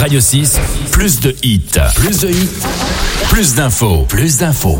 Radio 6, plus de hits. Plus de hits, plus d'infos. Plus d'infos.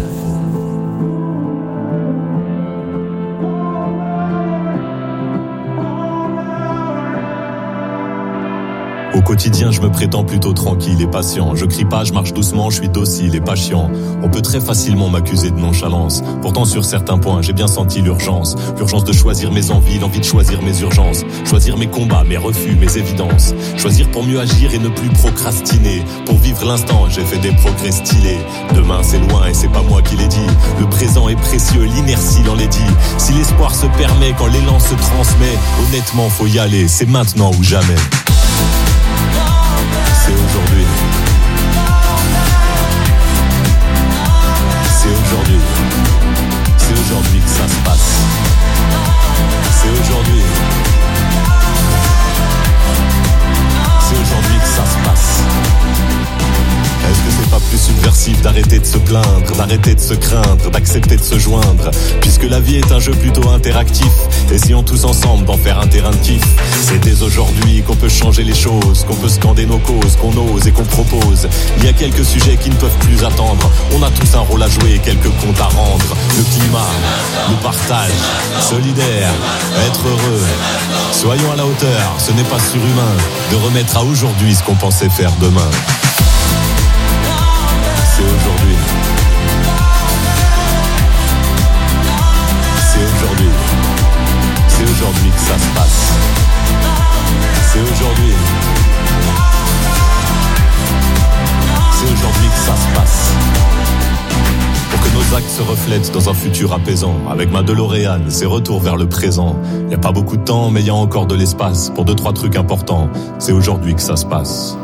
Au quotidien, je me prétends plutôt tranquille et patient. Je crie pas, je marche doucement, je suis docile et pas chiant. On peut très facilement m'accuser de nonchalance. Pourtant, sur certains points, j'ai bien senti l'urgence. L'urgence de choisir mes envies, l'envie de choisir mes urgences. Choisir mes combats, mes refus, mes évidences. Choisir pour mieux agir et ne plus procrastiner. Pour vivre l'instant, j'ai fait des progrès stylés. Demain, c'est loin et c'est pas moi qui l'ai dit. Le présent est précieux, l'inertie l'enlaidit. Si l'espoir se permet, quand l'élan se transmet, honnêtement, faut y aller, c'est maintenant ou jamais. C'est aujourd'hui. C'est aujourd'hui. C'est aujourd'hui que ça se passe. C'est aujourd'hui. C'est aujourd'hui que ça se passe. Est-ce que c'est pas plus subversif d'arrêter de se plaindre, d'arrêter de se craindre, d'accepter de se joindre? Puisque la vie est un jeu plutôt interactif, essayons tous ensemble d'en faire un terrain de kiff. C'est dès aujourd'hui qu'on peut changer les choses, qu'on peut scander nos causes, qu'on ose et qu'on propose. Il y a quelques sujets qui ne peuvent plus attendre. On a tous un rôle à jouer et quelques comptes à rendre. Le climat, le partage, solidaire, être heureux. Soyons à la hauteur, ce n'est pas surhumain de remettre à aujourd'hui ce qu'on pensait faire demain. C'est aujourd'hui. C'est aujourd'hui. C'est aujourd'hui que ça se passe. C'est aujourd'hui. C'est aujourd'hui que ça se passe. Pour que nos actes se reflètent dans un futur apaisant. Avec ma DeLorean, c'est retour vers le présent. Y a pas beaucoup de temps, mais y a encore de l'espace pour 2-3 trucs importants. C'est aujourd'hui que ça se passe.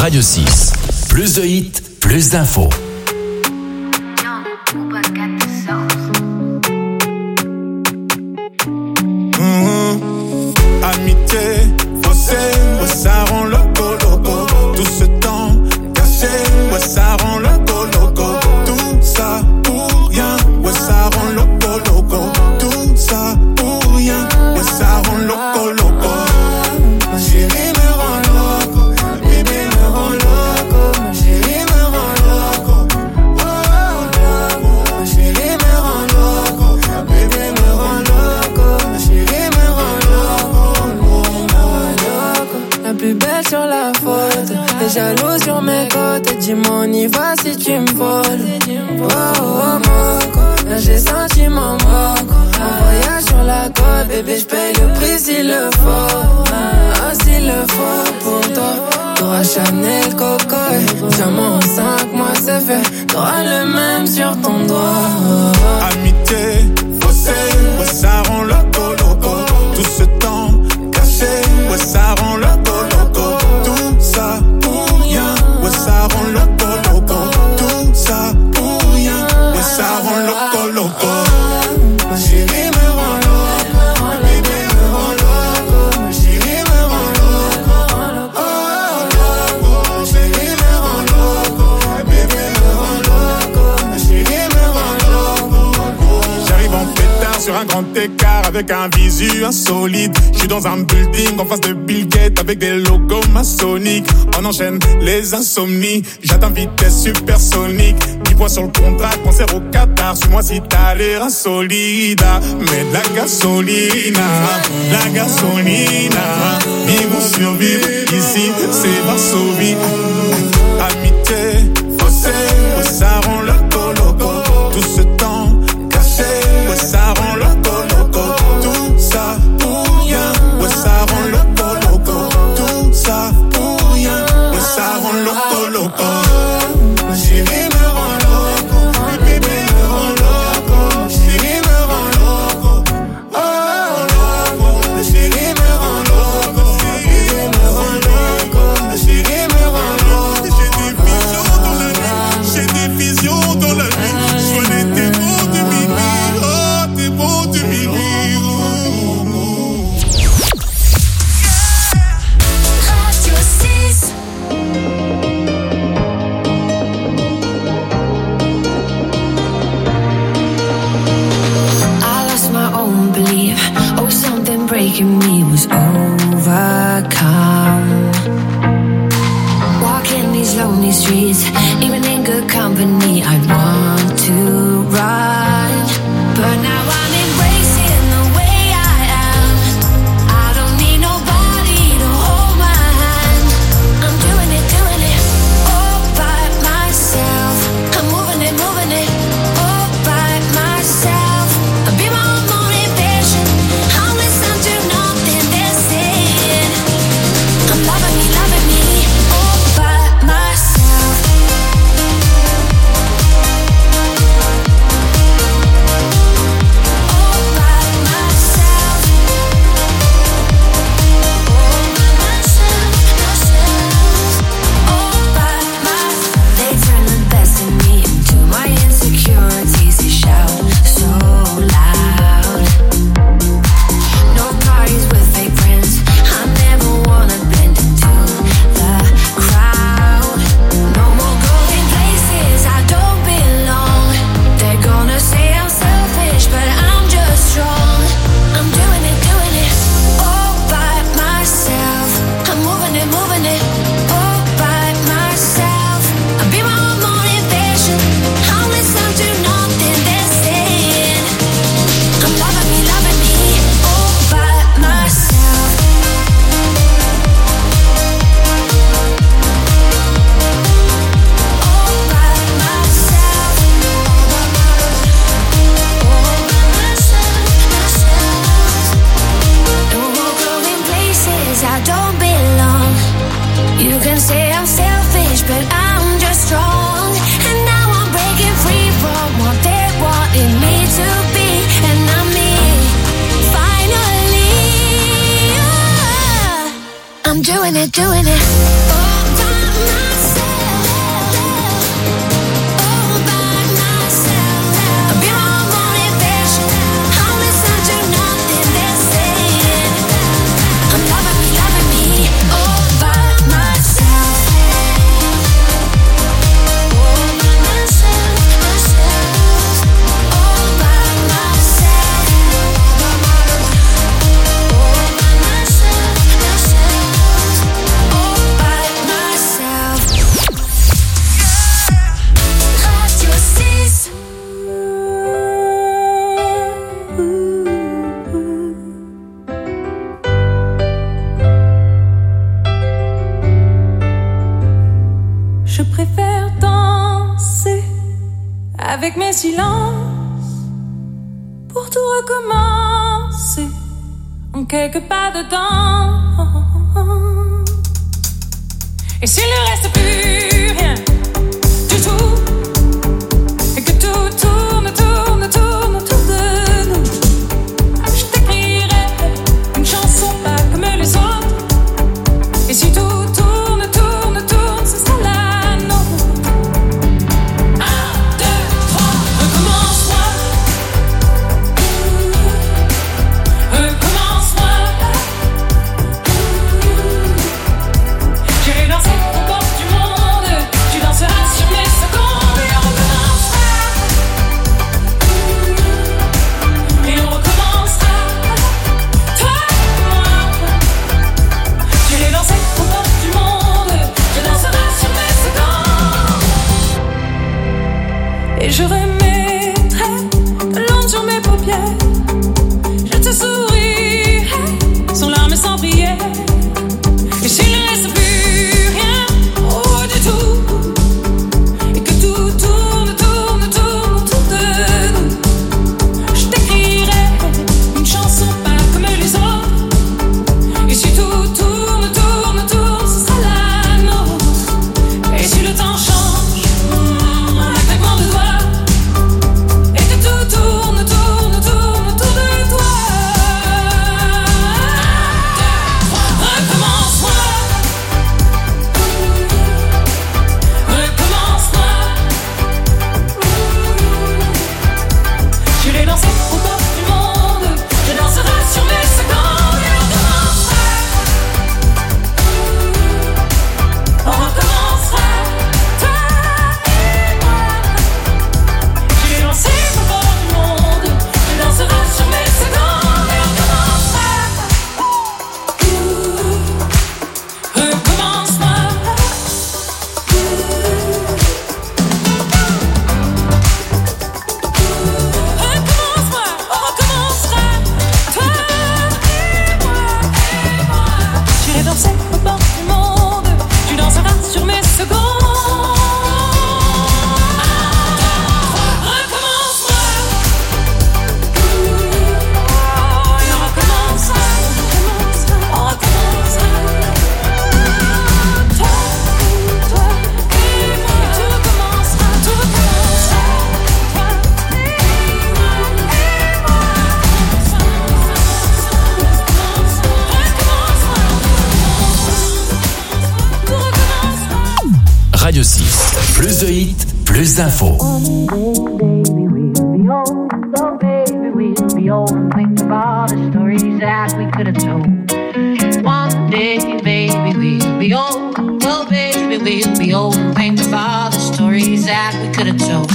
Radio 6. Plus de hits, plus d'infos. Amitié, faussé, ouais, ça rend loco. Tout ce temps caché, ouais, ça rend loco. Tout ça pour rien, ouais, ça rend loco. Tout ça pour rien, ouais, ça rend loco. Ma chérie me rend loco, bébé me rend loco. Ma chérie me rend loco, oh loco. Ma chérie me rend loco, bébé me rend loco. Ma chérie me rend loco. La plus belle sur la faute, les jaloux sur mes côtes. Dis-moi on y va si tu me voles. Oh moco, là j'ai senti mon moco. Un voyage sur la côte, bébé j'paye le prix s'il le faut. Ah s'il le faut pour toi. T'auras Chanel, Coco, diamant en 5 mois c'est fait. T'auras le même sur ton doigt. Amitié, faussé, ouais, ça rend loco. Tout ce temps caché, ouais, ça rend loco. Tout ça pour rien, ouais, ça rend loco. Tout ça pour rien, ouais, ça rend loco. Ma chérie me rend loco, bébé me rend loco. Ma chérie me rend loco, oh loco. Ma chérie me rend loco, bébé me rend loco. Ma chérie me rend loco. J'arrive en pétard sur un grand écart avec un visu insolite. J'suis dans un building en face de Bill Gates avec des logos maçonniques. On enchaîne les insomnies, j'atteins vitesse supersonique. 10 points sur le contrat, concert au Qatar. Suis-moi si t'as l'air insolide. Mets de la gasolina, vivons survivre, ici c'est Varsovie. Amitié, faussé, ouais, ça rend loco. Tout ce temps caché, ouais, ça rend loco. Tout ça pour rien, ouais, ça rend loco. Tout ça pour rien, ouais, ça rend loco. Ma chérie me rend loco, bébé me rend loco. Ma chérie me rend loco, oh loco. Ma chérie me rend loco, bébé me rend loco. Ma chérie me rend loco. J'ai des visions dans la nuit, sois les démons du minuit, oh démons du minuit. Breaking me was overcome. Walking these lonely streets, even in good company, I want to run. But now I'm embracing the way I am. I don't need nobody to hold my hand. I'm doing it all by myself. I'm moving it all by myself. I'll be my own motivation. I'll listen to nothing they're saying. I'm loving me all by myself. All by myself. All by myself. They turn the best in me into my insecurities. They shout so loud. No parties with fake friends. I never wanna blend into the crowd. No more going places I don't belong. They're gonna say I'm selfish, but I'm just strong. I'm doing it all by myself. I'm moving it all by myself. I'll be my own motivation. I'll listen to nothing they're saying. I'm loving me all by myself. All by myself. No more going places I don't belong. You can say I'm selfish, but I'm just strong. And now I'm breaking free from what they wanted me to be. And I'm me, finally. I'm doing it all by myself. silence pour tout recommencer. En quelque pas dedans. Et s'il ne reste plus rien du tout, et que tout tourne, tourne, tourne autour de nous, je t'écrirai une chanson pas comme les autres. Et si tout tourne, tourne, tourne, ce sera la nôtre. 1, 2, 3, recommence-moi. Recommence-moi. J'irai danser aux portes du monde. Tu danseras sur mes secondes et on recommencera. Et on recommencera. Toi et moi. J'irai danser aux portes du monde. Tu danseras sur mes secondes. Et je remettrai de l'onde sur mes paupières. Je te sourirai sans larmes et sans prière. Et s'il ne reste plus rien, oh du tout, et que tout tourne, tourne, tourne autour de nous, je t'écrirai une chanson pas comme les autres. Et si tout tourne, tourne, tourne, ce sera la nôtre. Et si le temps change, en un claquement de doigts, et que tout tourne, tourne, tourne autour de toi. Recommence-moi. Recommence-moi. J'irai danser aux portes du monde. Je danserai sur mes secondes et on recommencera. On recommencera. Toi et moi. J'irai danser aux portes du monde. Je danserai sur mes secondes et on recommencera. Recommence-moi. Recommence-moi, on recommencera. Toi et moi. J'irai danser aux portes du monde. Tu danseras sur mes secondes. Recommence-moi. Et on recommencera. On recommencera. Toi et moi. Tout recommencera. Tout recommencera. Toi et moi. Tout recommencera. Radio 6, plus de hits, plus d'infos. Baby, we'll be old and think of all the stories that we could have told. One day, baby, we'll be old. Oh, baby, we'll be old and think of all the stories that we could have told.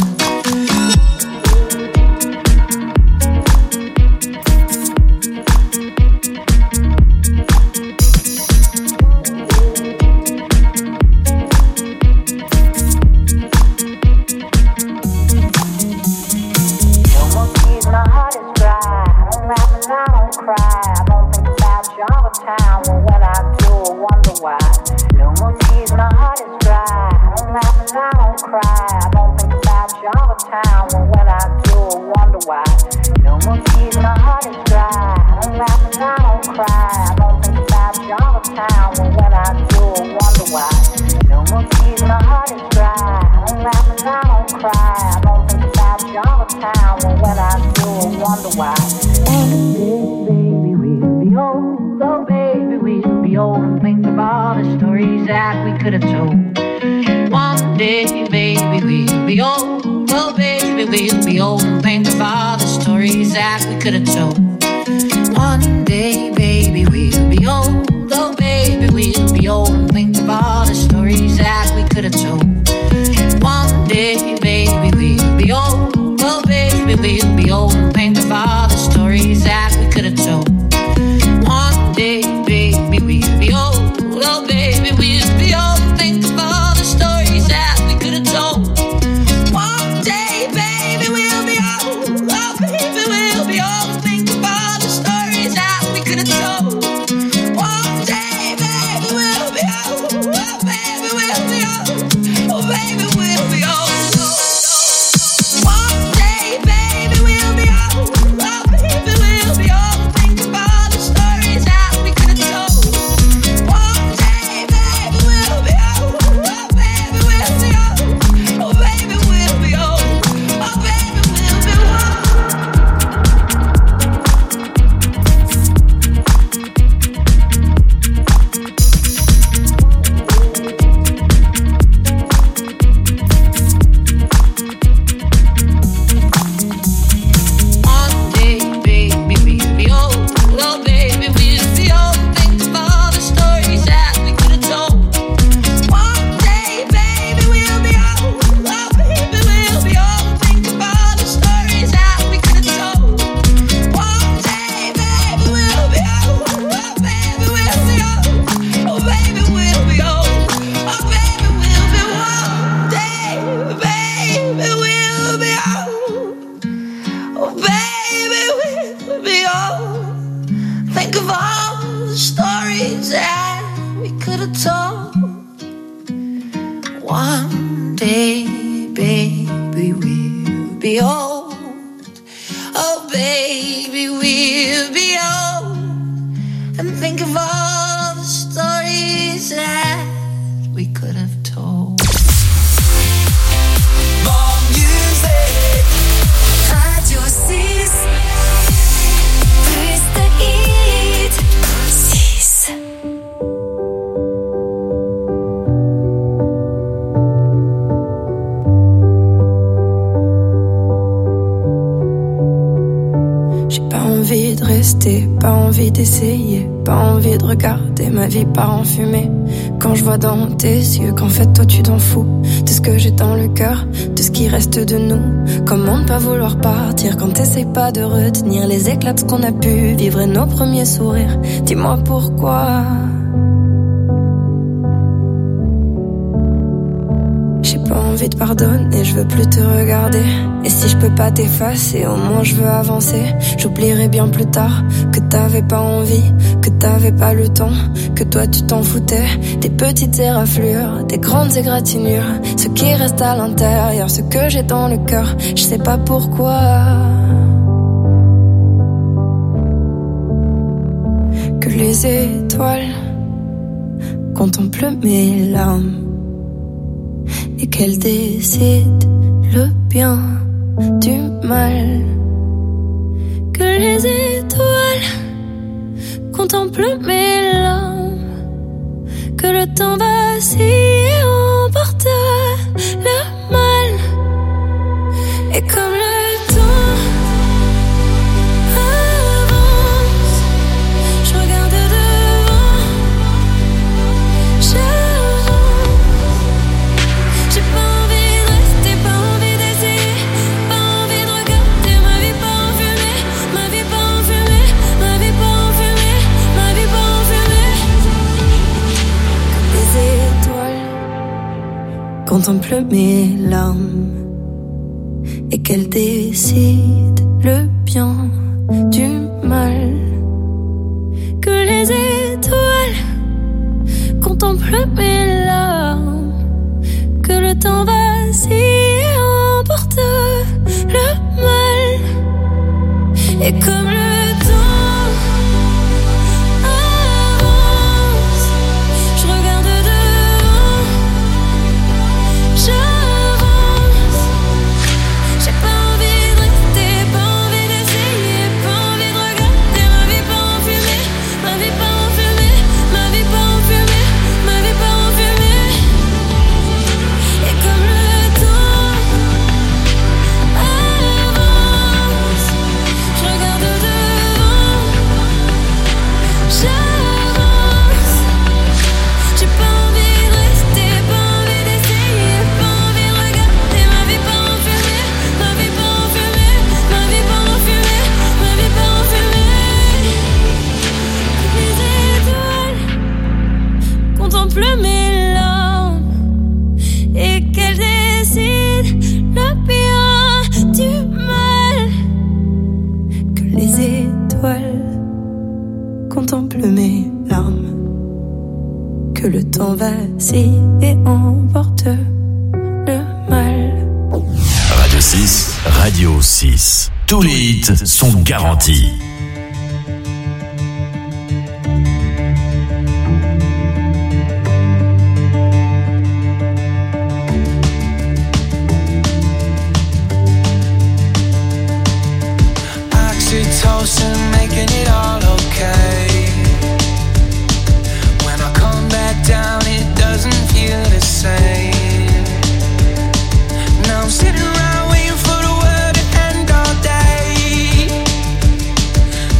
No more tears, my heart is dry. I don't laugh and I don't cry. I don't think about you all the time. Well, when I do, I wonder why. No more tears, my heart is dry. I don't laugh and I don't cry. I don't think about you all the time. Well, when I do, I wonder why. No more tears, my heart is dry. I don't laugh and I don't cry. I don't think about you all the time. Well, when I do, I wonder why. No more tears, my heart is dry. I don't laugh and I don't cry. I don't think about you all the time. Well, when I do, I wonder why. One day, baby, we'll be old. Oh, baby, we'll be old and think of all the stories that we could have told. One day, baby, we'll be old. Oh, baby, we'll be old and think of all the stories that we could have told. One day, baby, we'll be old. Oh, baby, we'll be old and think of all the stories that we could have told. One day, baby, we'll be old. Oh, baby, we'll be old and think of all the stories that we could have told. One day, baby, we'll be old. Oh, baby, we'll be old and think of all the stories that we could have told. One day, baby, we'll be old. baby, we'll be old. Oh, baby, we'll be old. And think of all the stories that we could have told. More music. Radio 6. Plus de hits. 6. Envie de rester, pas envie d'essayer, pas envie de regarder ma vie part en fumée. Quand je vois dans tes yeux qu'en fait toi tu t'en fous de ce que j'ai dans le cœur, de ce qui reste de nous. Comment ne pas vouloir partir quand t'essayes pas de retenir les éclats de ce qu'on a pu vivre et nos premiers sourires. Dis-moi pourquoi. J'ai pas envie de pardonner, je veux plus te regarder. Et si je peux pas t'effacer, au moins je veux avancer. J'oublierai bien plus tard que t'avais pas envie, que t'avais pas le temps, que toi tu t'en foutais. Des petites éraflures, des grandes égratignures, ce qui reste à l'intérieur, ce que j'ai dans le cœur, je sais pas pourquoi. Que les étoiles contemplent mes larmes et qu'elles décident le bien du mal. Que les étoiles contemplent mes larmes, que le temps vacille et emporte le mal. Et comme le temps avance, je regarde devant, j'avance. J'ai pas envie de rester, pas envie d'essayer, pas envie de regarder ma vie pas en fumée, ma vie pas en fumée, ma vie pas en fumée, ma vie pas en fumée. Comme les étoiles contemplent mes larmes et qu'elles décident le bien du mal. Que les étoiles contemplent mes larmes, que le temps vacille et emporte le mal. Et comme le temps avance, je regarde devant, j'avance. J'ai pas envie de rester, pas envie d'essayer, pas envie de regarder ma vie pas en fumée, ma vie pas en fumée, ma vie pas en fumée, ma vie pas en fumée. Et comme le temps avance, je regarde devant, j'avance. J'ai pas envie de rester, pas envie d'essayer, pas envie de regarder ma vie pas en fumée, ma vie pas en fumée, ma vie pas en fumée, ma vie pas en fumée. Les étoiles contemplent mes larmes et qu'elles décident le bien du mal. Que les étoiles contemplent mes larmes, que le temps vacille et emporte le mal. Radio 6, Radio 6. Tous les hits sont garantis. Oxytocin making it all okay. When I come back down, it doesn't feel the same. Now I'm sitting around waiting for the world to end all day.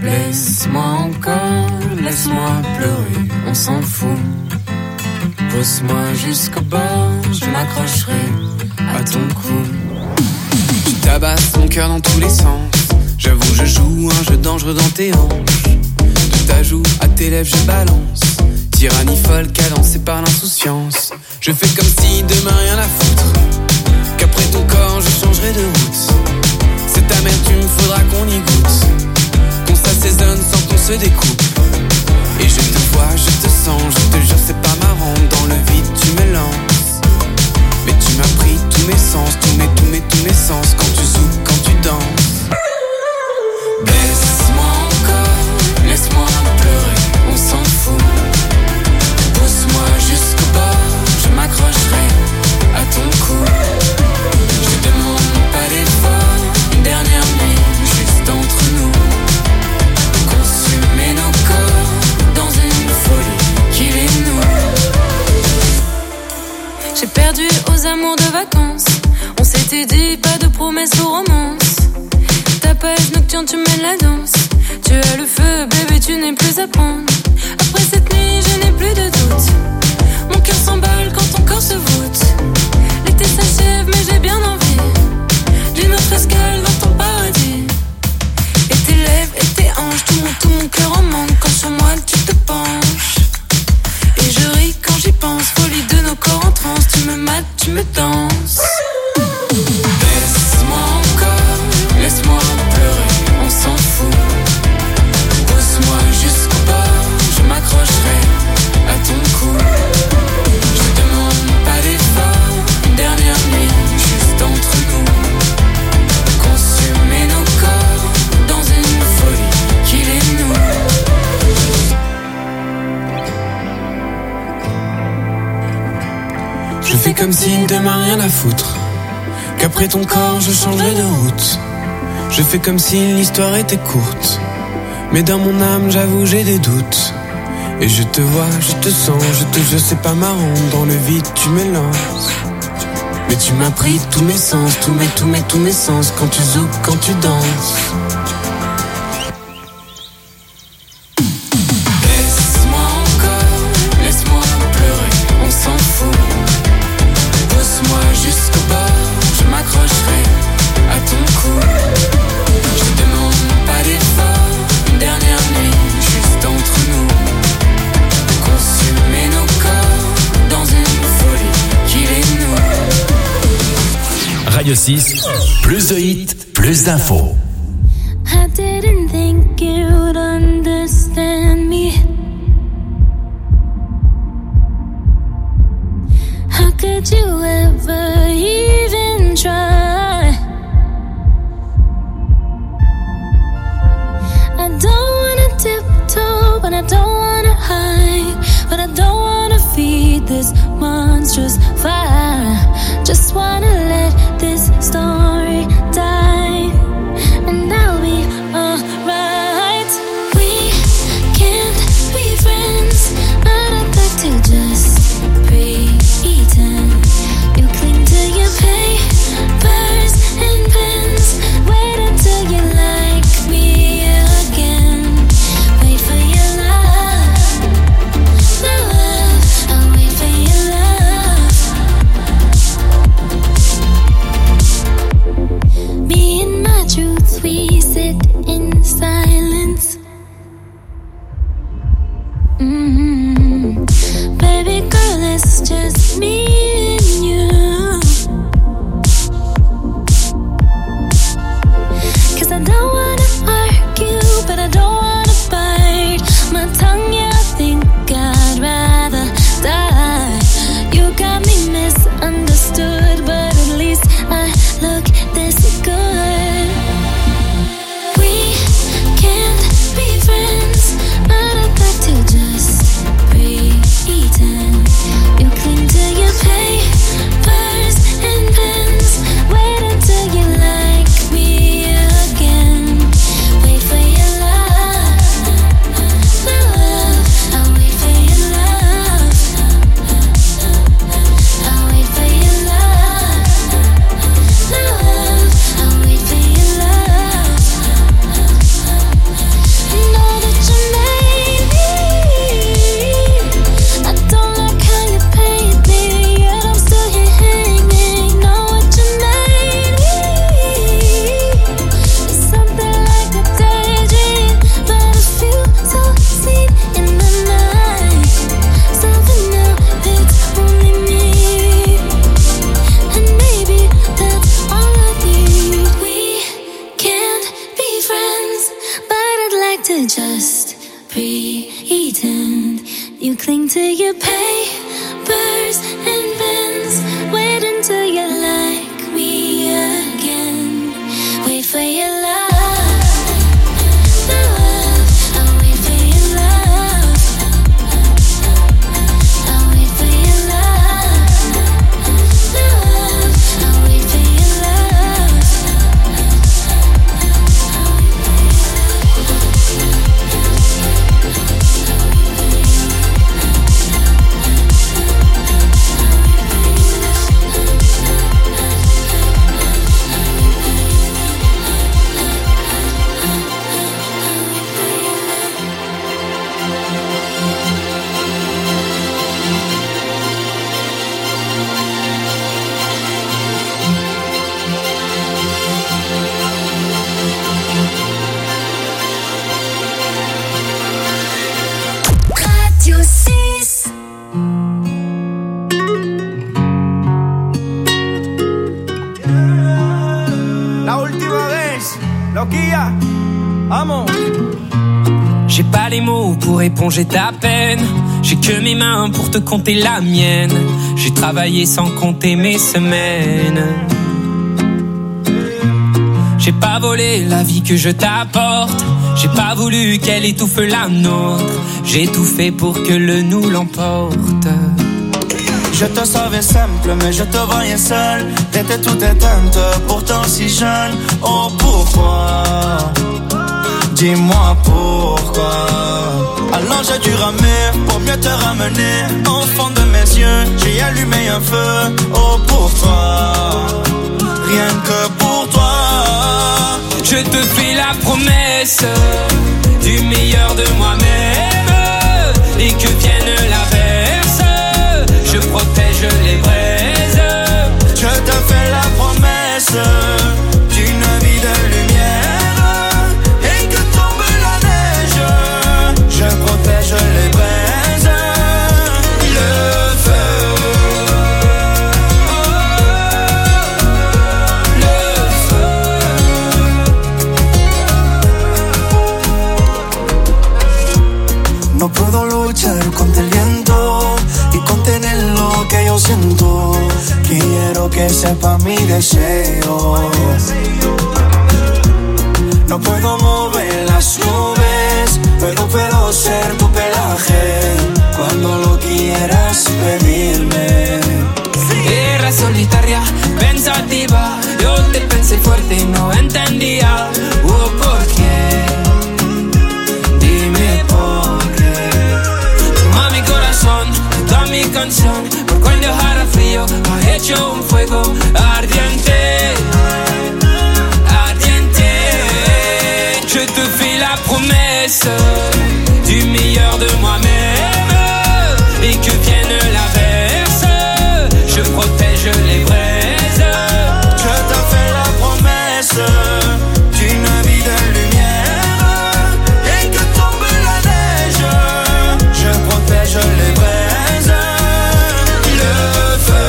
Laisse-moi encore, laisse-moi pleurer, on s'en fout. Pose-moi jusqu'au bord, je m'accrocherai à ton cou. Tu tabasses mon cœur dans tous les sens. J'avoue, je joue un jeu dangereux dans tes hanches. De ta joue à tes lèvres, je balance. Tyrannie folle, cadencée par l'insouciance. Je fais comme si demain rien à foutre. Qu'après ton corps, je changerai de route. Cette amertume, faudra qu'on y goûte. Qu'on s'assaisonne sans qu'on se découpe. Et je te vois, je te sens, je te jure c'est pas marrant. Dans le vide tu me lances. Mais tu m'as pris tous mes sens, tous mes sens. Quand tu zoukes, quand tu danses. Baisse-moi encore, laisse-moi pleurer, on s'en fout. Pousse-moi jusqu'au bord, je m'accrocherai à ton cou. Je demande pas d'effort, une dernière nuit juste entre nous. Consumer nos corps dans une folie qui les noue. J'ai perdu aux amours de vacances. On s'était dit pas de promesses ou romances. Ta page nocturne, tu mènes la danse. Tu as le feu, bébé, tu n'es plus à prendre. Après cette nuit, je n'ai plus de doute. Mon cœur s'emballe quand ton corps se voûte. L'été s'achève, mais j'ai bien envie d'une autre escale dans ton paradis. Et tes lèvres et tes hanches, tout mon cœur en manque. Quand sur moi tu te penches. Et je ris quand j'y pense. Folie de nos corps en transe. Tu me mates, tu me danses. Baisse-moi encore, laisse-moi pleurer, on s'en fout. Pousse-moi jusqu'au bord, je m'accrocherai à ton cou. Je demande pas d'effort, une dernière nuit juste entre nous. Consumer nos corps dans une folie qui les noue. Je fais comme si demain rien à foutre. Qu'après ton corps je changerai de route. Je fais comme si l'histoire était courte. Mais dans mon âme j'avoue j'ai des doutes. Et je te vois, je te sens, je te jure c'est pas marrant. Dans le vide tu me lances. Mais tu m'as pris tous mes sens, tous mes sens. Quand tu zoukes, quand tu danses. Laisse-moi encore, laisse-moi pleurer, on s'en fout. Pousse-moi jusqu'au bord, je m'accrocherai à ton cou. Je demande pas d'effort, une dernière nuit juste entre nous. Consumer nos corps dans une folie qui les noue. Radio 6, plus de hits, plus d'infos. I didn't think you'd understand me. How could you ever even try? I don't wanna tiptoe, but I don't wanna hide. But I don't wanna feed this monstrous fire. Just wanna let this story die, and I'll be alright. We can't be friends, but I'd like to just pretend. You cling to your papers and pens. Wait until you like me again. Wait for your love, my love. I'll wait for your love. Me and my truth, we sit in silence. Baby girl, it's just me and you. 'Cause I don't wanna argue, but I don't wanna bite my tongue, yeah, I think I'd rather die. You got me misunderstood, but at least I look this good. We can't be friends, but I'd like to just pretend. You cling to your to just pretend. You cling to your papers and pens. Wait until you like me again. Wait for your love. J'ai pas les mots pour éponger ta peine. J'ai que mes mains pour te compter la mienne. J'ai travaillé sans compter mes semaines. J'ai pas volé la vie que je t'apporte. J'ai pas voulu qu'elle étouffe la nôtre. J'ai tout fait pour que le nous l'emporte. Je te savais simple, mais je te voyais seule. T'étais toute éteinte, pourtant si jeune. Oh pourquoi? Dis-moi pourquoi. Alors j'ai dû ramer pour mieux te ramener. Au fond de mes yeux, j'ai allumé un feu. Oh pour toi, rien que pour toi. Je te fais la promesse du meilleur de moi-même. Et que vienne l'averse, je protège les braises. Je te fais la promesse d'une vie de lumière. Et que tombe la neige, je protège les braises. Le feu, le feu. No puedo luchar contra el viento y contener lo que yo siento. Quiero que sepa mi deseo. No puedo mover las nubes, pero puedo ser tu pelaje cuando lo quieras pedirme. Era solitaria, pensativa. Yo te pensé fuerte y no entendía. ¿Por qué? Dime por qué. Toma mi corazón, toda mi canción. Por cuando hará frío, ha hecho un fuego ardiente. Ardiente. Je te fais la promesse du meilleur de moi-même. Et que vienne l'averse, je protège les braises. Je te fais la promesse d'une vie de lumière. Et que tombe la neige, je protège les braises. Le feu,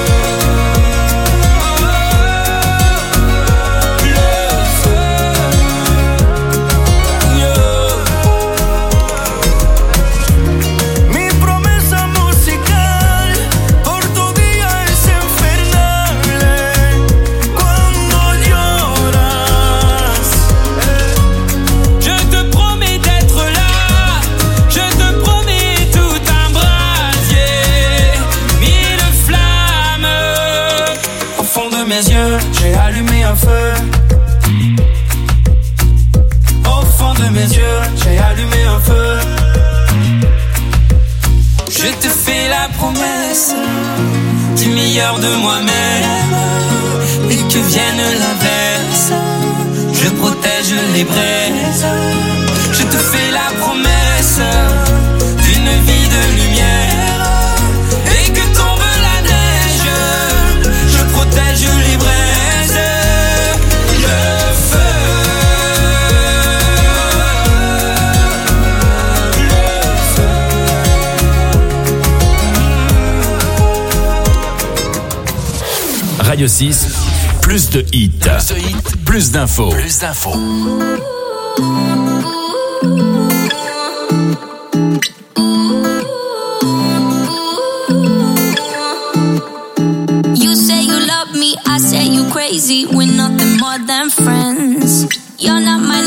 le feu, Mi promesa musical por tu día es infernal. Cuando lloras, Je te promets d'être là. Je te promets tout un brasier. Mille flammes. au fond de mes yeux, j'ai allumé un feu. Au fond de mes yeux, j'ai allumé un feu. Je te fais la promesse du meilleur de moi-même. Et que vienne l'averse, je protège les braises. Je te fais la promesse d'une vie de lumière. Et que tombe la neige, je protège les braises. Le feu, le feu. Radio 6, plus de hits, plus d'infos. Ooh.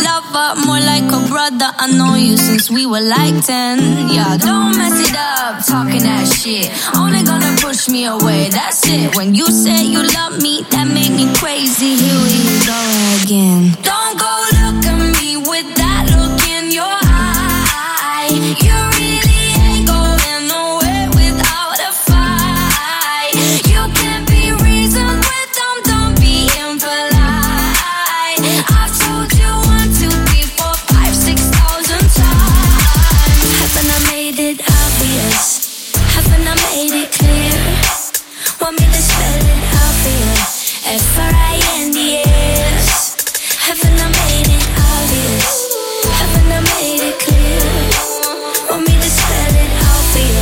lover, more like a brother. I know you since we were like 10. Yeah, don't mess it up, talking that shit. Only gonna push me away, that's it. When you say you love me, that made me crazy. Here we go again. Don't go look at me with that look in your eye. You really ain't going nowhere without a fight. You can't be reasoned with them, don't be impolite. I've told you 1, 2, 3, 4, 5, 6,000 times. Haven't I made it obvious? Haven't I made it clear? Want me to spell it out for you? F-R-I-N-D-S. Haven't I made it obvious? Haven't I made it clear? Want me to spell it out for you?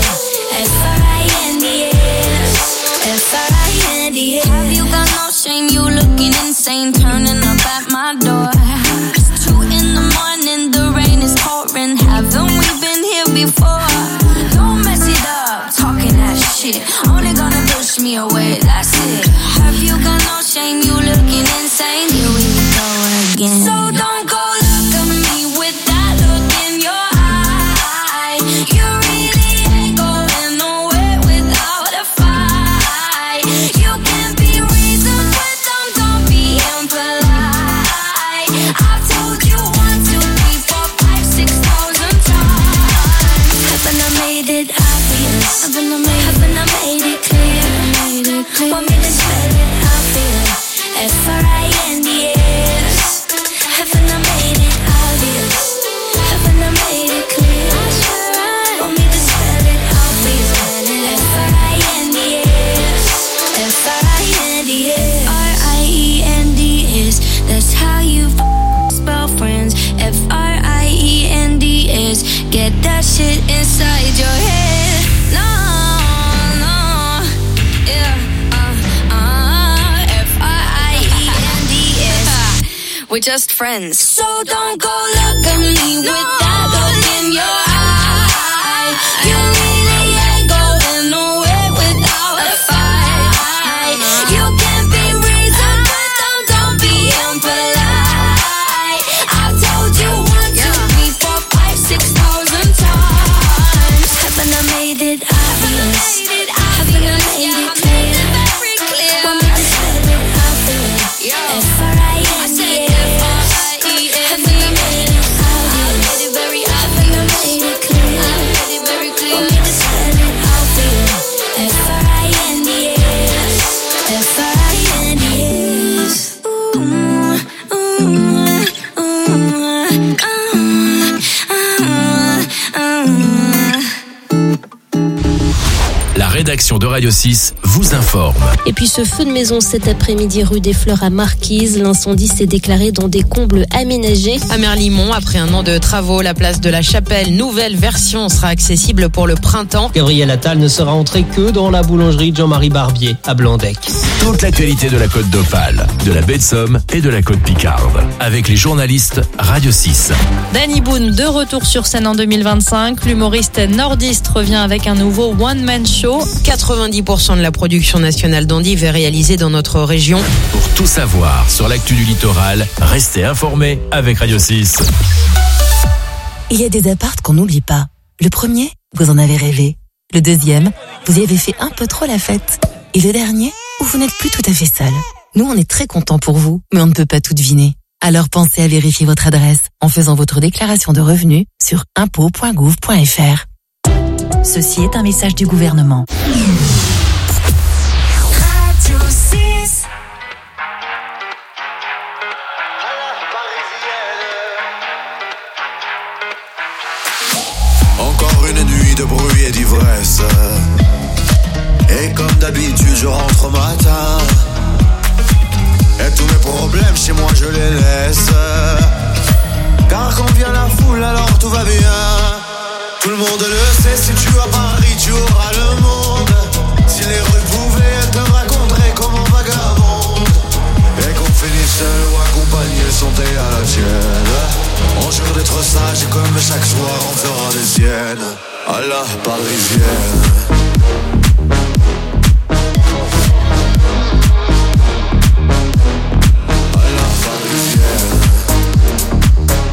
F-R-I-N-D-S. F-R-I-N-D-S. Have you got no shame? You looking insane, turning up at my door. It's 2 in the morning, the rain is pouring. Haven't we been here before? Don't mess it up, talking that shit. Only gonna push me away, that's it. Have you got no shame? You looking insane. Here we go again. So don't go look at me with that look in your eye. You really ain't going nowhere without a fight. You can't be reasoned with them, don't be impolite. I've told you 1, 2, 3, 4, 5, 6,000 times. Haven't I made it obvious? Haven't I made it clear? Want me to spell it out for you? F-R-I-N-D-S. Haven't I made it obvious? Haven't I made it clear? Want me to spell it out for you? F-R-I-N-D-S. F-R-I-N-D-S. R-I-E-N-D-S. That's how you spell friends. F-R-I-E-N-D-S. Get that shit inside your head. No, yeah. F-R-I-E-N-D-S. We're just friends. So don't go look at me with that look in your eye. You really ain't going nowhere without a fight. You can't be reasoned with them, don't be impolite. I've told you 1, 2, 3, 4, 5, 6,000 times. Haven't I made it obvious? Haven't I made it clear? Want me to spell it out for you? F-R-I-N-D-S. Haven't I made it obvious? Haven't I made it clear? Want me to spell it out for you? F-R-I-N-D-S. F-R-I-N-D-S. La rédaction de Radio 6 vous informe. Et puis ce feu de maison cet après-midi rue des Fleurs à Marquise. L'incendie s'est déclaré dans des combles aménagés. À Merlimont, après un an de travaux, la place de la Chapelle, nouvelle version, sera accessible pour le printemps. Gabriel Attal ne sera entré que dans la boulangerie Jean-Marie Barbier à Blandec. Toute l'actualité de la Côte d'Opale, de la baie de Somme et de la Côte Picarde. Avec les journalistes Radio 6. Danny Boone, de retour sur scène en 2025. L'humoriste nordiste revient avec un nouveau one-man show. 90% de la production nationale d'endives est réalisée dans notre région. Pour tout savoir sur l'actu du littoral, restez informés avec Radio 6. Il y a des apparts qu'on n'oublie pas. Le premier, vous en avez rêvé. Le deuxième, vous y avez fait un peu trop la fête. Et le dernier, où vous n'êtes plus tout à fait seul. Nous, on est très contents pour vous, mais on ne peut pas tout deviner. Alors pensez à vérifier votre adresse en faisant votre déclaration de revenus sur impôts.gouv.fr. Ceci est un message du gouvernement. Radio 6. Encore une nuit de bruit et d'ivresse. Et comme d'habitude je rentre au matin. Et tous mes problèmes chez moi je les laisse. Car quand vient la foule alors tout va bien. Tout le monde le sait, si tu vas à Paris tu auras le monde. Si les rues pouvaient te raconter comme on vagabonde. Et qu'on finisse seul ou accompagné, santé à la tienne. On jure d'être sage et comme chaque soir on fera des siennes. À la parisienne. À la parisienne.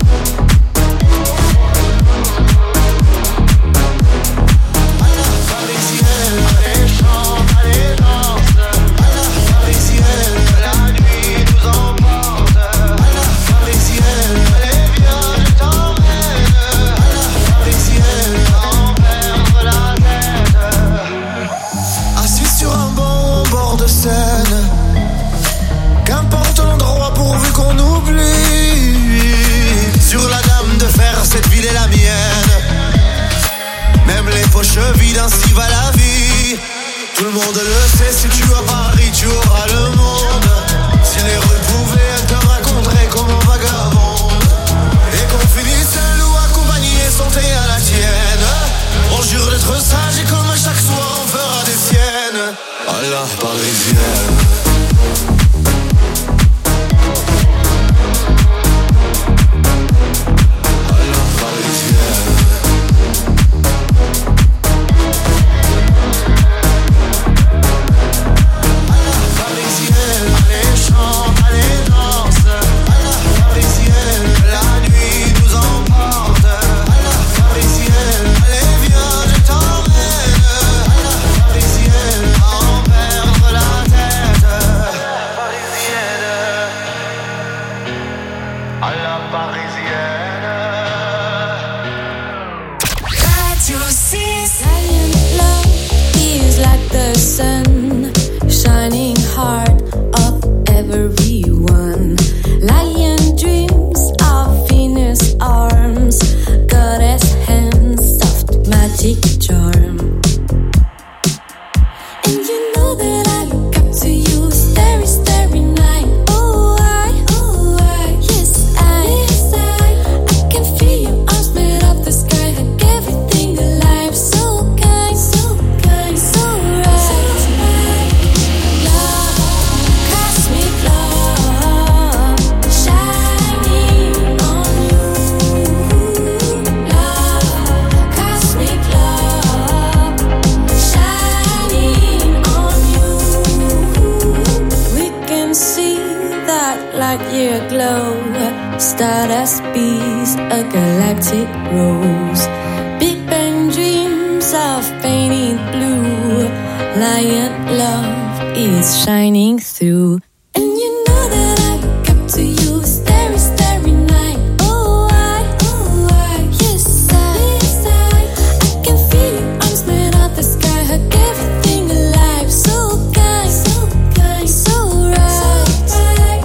is a galactic rose. Big bang dreams of painted blue. Lion love is shining through. And you know that I come to you starry, starry night. Oh, I, yes, I can feel your arms made of the sky. Hug everything alive. So kind, so right.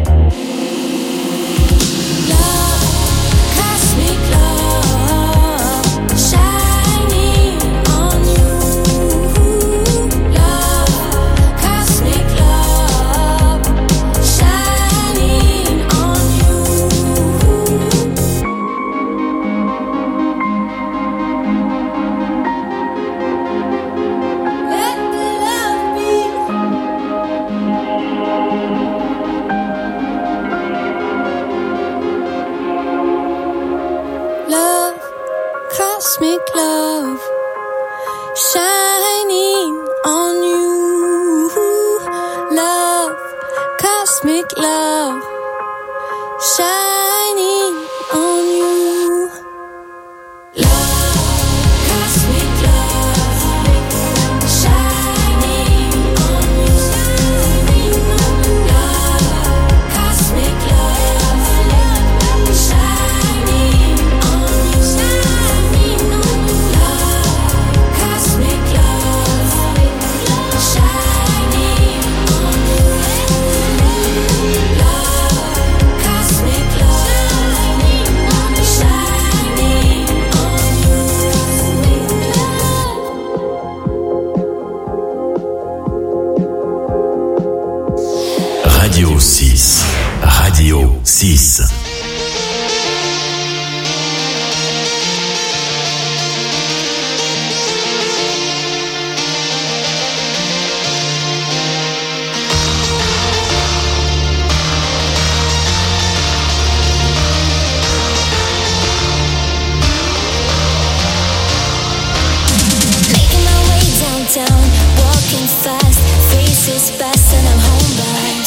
Love, cosmic love, shining on you. Love, cosmic love, shining on you. Let the love be. Love, cosmic love, shining on you. Love, cosmic love, shining on you. Love, cosmic love, shining on you. Love, cosmic love, shining on you. Love, cosmic love, shining on you. Love, cosmic love, shining on you. Radio 6. Radio 6. Making my way downtown, walking fast, faces fast, and I'm homebound.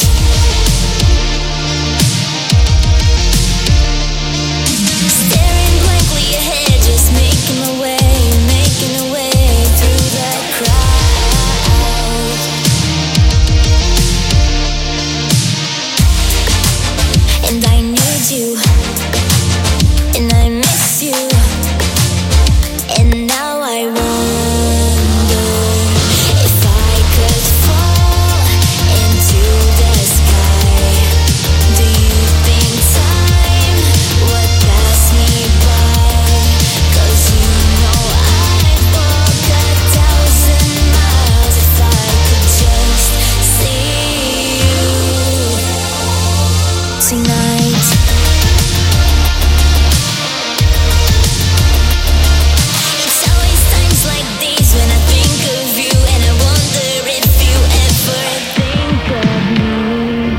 Staring blankly ahead, just making my way through the crowd. And I need you, and I miss you. And now I wonder if I could fall into the sky. Do you think time would pass me by? 'Cause you know I'd walk 1,000 miles if I could just see you tonight. It's always times like these when I think of you, and I wonder if you ever think of me.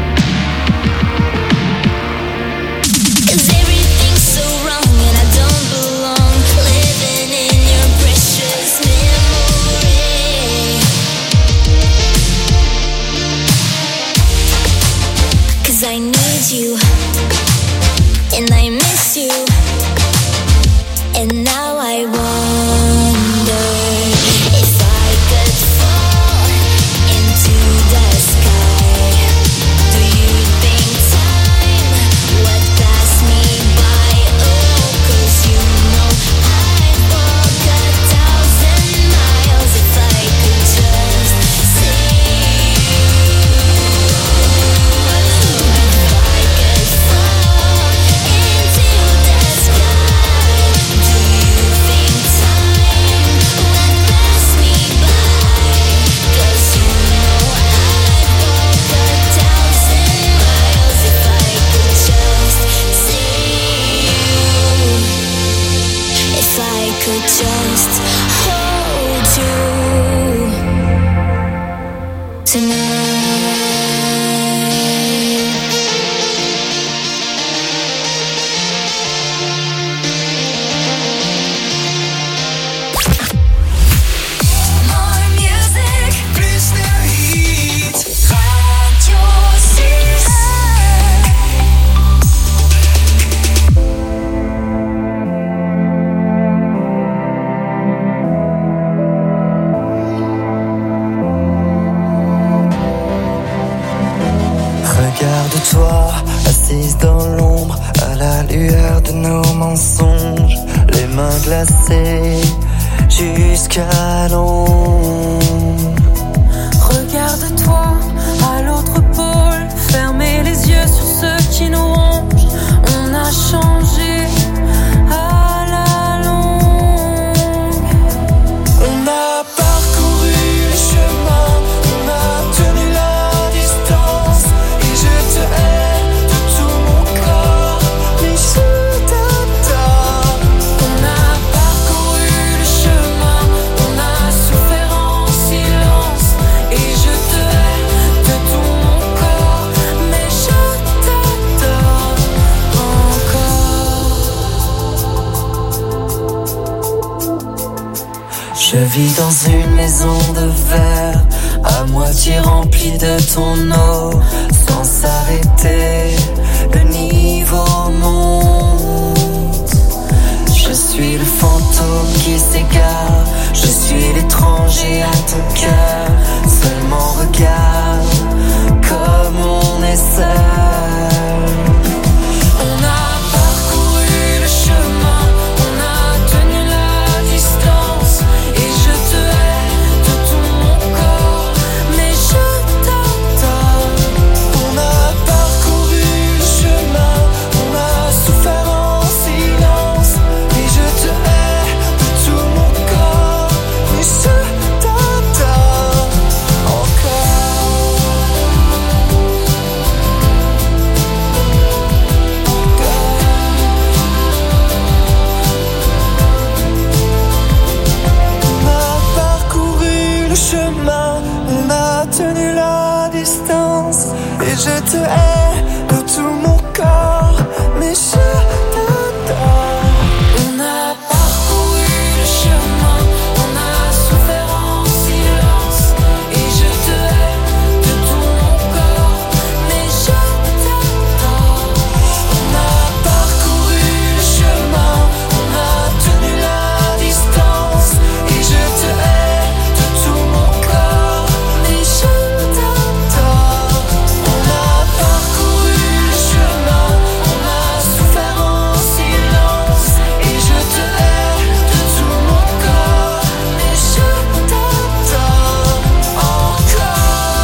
'Cause everything's so wrong and I don't belong, living in your precious memory. 'Cause I need you, and I miss you. And now I wonder if I could fall into the sky. Do you think time would pass me by? Oh, 'cause you know I'd walk 1,000 miles if I could just see you. If I could fall into the sky. Do you think time would pass me by? 'Cause you know I'd walk 1,000 miles if I could just see you. If I could just hold you tonight. More music, plus de hits. Radio 6. glacée jusqu'à l'ombre. Regarde-toi à l'autre pôle, fermez les yeux sur ceux qui nous rongent. On a changé à la longue. On a parcouru le chemin, on a tenu la distance. Et je te hais de tout mon corps, mais je t'adore. On a parcouru le chemin, on a souffert en silence. Et je te hais de tout mon corps, mais je t'adore encore. Je vis dans une maison de verre, à moitié remplie de ton eau. Sans s'arrêter, le niveau monte. Je suis le fantôme qui s'égare, je suis l'étranger à ton cœur. Seulement regarde comme on est seul. On a parcouru le chemin, on a tenu la distance. Et je te hais de tout mon corps, mais je t'adore. On a parcouru le chemin, on a souffert en silence. Et je te hais de tout mon corps, mais je t'adore encore. On a parcouru le chemin, on a tenu la distance. Et je te hais de tout mon corps, mais je t'adore. On a parcouru le chemin, on a souffert en silence. Et je te hais de tout mon corps, mais je t'adore. On a parcouru le chemin, on a tenu la distance. Et je te hais de tout mon corps, mais je t'adore. On a parcouru le chemin, on a souffert en silence. Et je te hais de tout mon corps, mais je t'adore encore.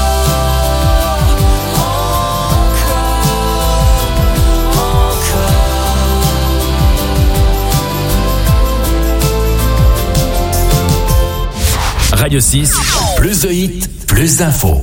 Radio 6, plus de hits, plus d'infos.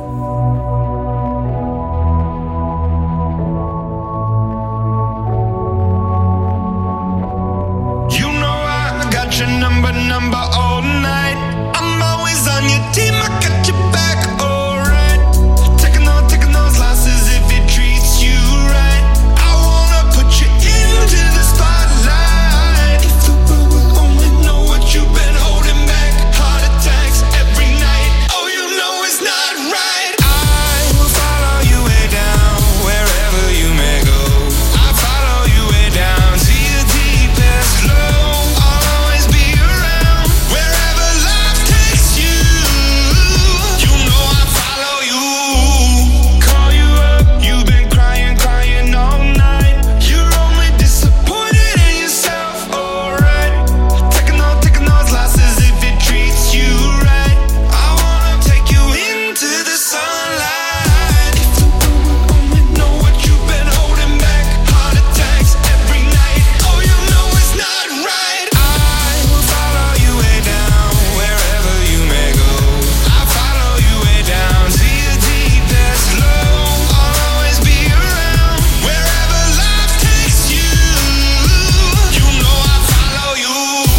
You know I got your number all night. I'm always on your team, I got your back, alright. Taking those losses if it treats you right. I wanna put you into the spotlight. If the world will only know what you've been holding back. Heart attacks every night. Oh, you know it's not right. I will follow you way down, wherever you may go. I follow you way down to your deepest low. I'll always be around, wherever life takes you. You know I follow you. Call you up, you've been crying all night. You're only disappointed in yourself, alright. Taking those losses if it treats you right. I wanna take you into the sunlight. If the world would only know what you've been holding back. Heart attacks every night. Oh, you know it's not right. I will follow you way down, wherever you may go. I follow you way down to your deepest low. I'll always be around, wherever life takes you. You know I follow you.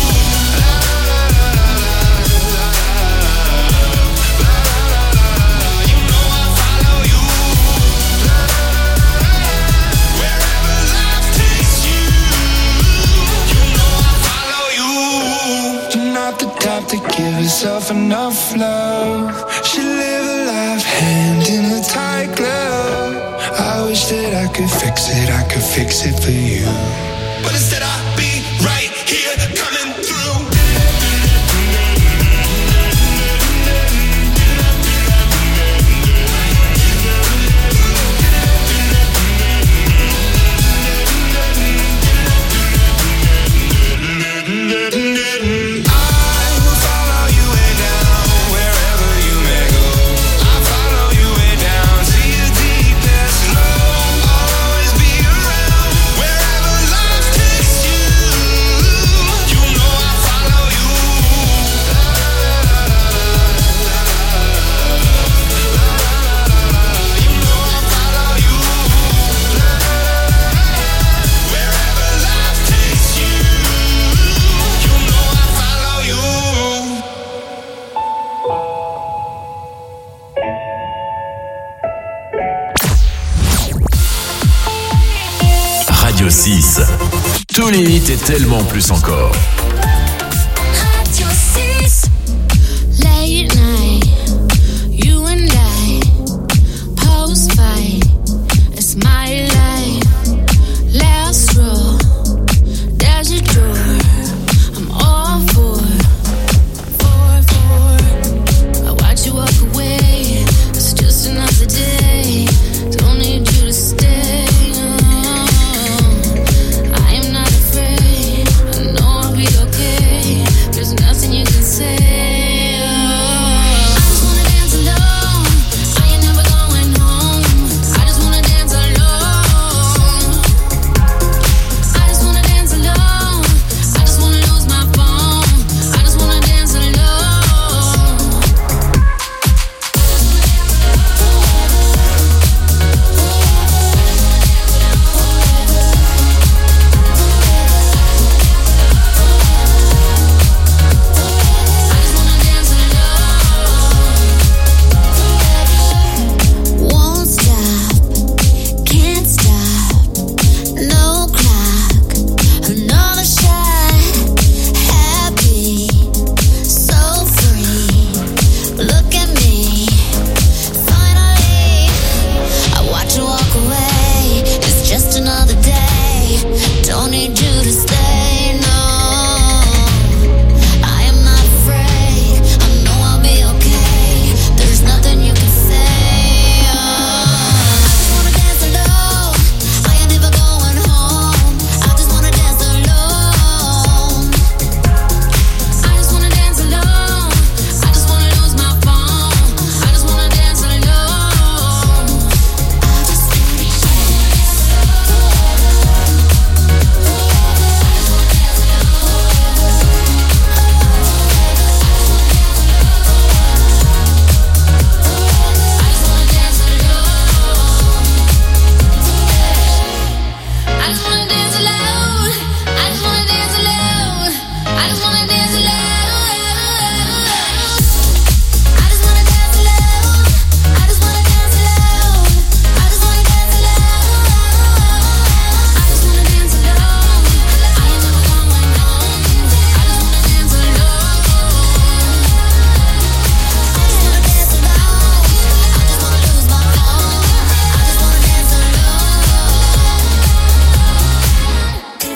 You know I follow you. Wherever life takes you. You know I follow you. You're not the type to give yourself enough love. She live a life hand in a tight glove. I wish that I could fix it for you. But instead I'll be right here coming through. Tous les hits et tellement plus encore.